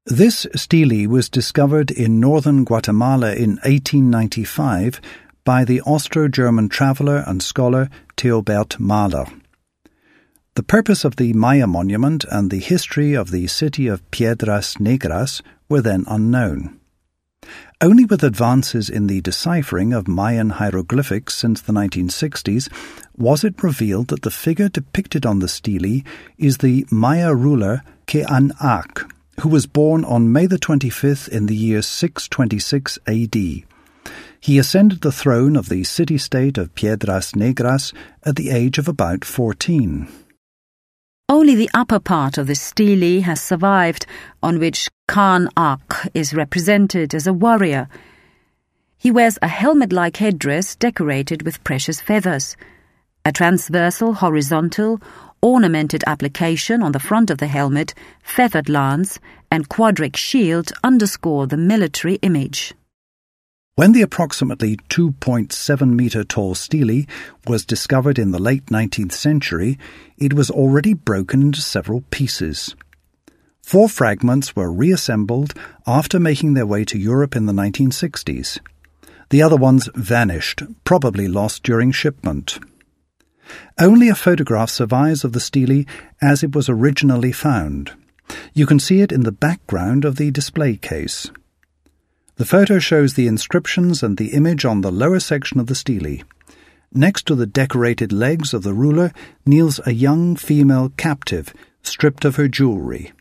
This stele was discovered in northern Guatemala in 1895 by the Austro-German traveller and scholar Theobert Mahler. The purpose of the Maya monument and the history of the city of Piedras Negras were then unknown. Only with advances in the deciphering of Mayan hieroglyphics since the 1960s was it revealed that the figure depicted on the stele is the Maya ruler Ke'an'ak, who was born on May the 25th in the year 626 AD. He ascended the throne of the city-state of Piedras Negras at the age of about 14. Only the upper part of the stele has survived, on which Ke'an'ak is represented as a warrior. He wears a helmet-like headdress decorated with precious feathers. A transversal, horizontal, ornamented application on the front of the helmet, feathered lance, and quadric shield underscore the military image. When the approximately 2.7-metre tall stele was discovered in the late 19th century, it was already broken into several pieces. 4 fragments were reassembled after making their way to Europe in the 1960s. The other ones vanished, probably lost during shipment. Only a photograph survives of the stele as it was originally found. You can see it in the background of the display case. The photo shows the inscriptions and the image on the lower section of the stele. Next to the decorated legs of the ruler kneels a young female captive, stripped of her jewellery.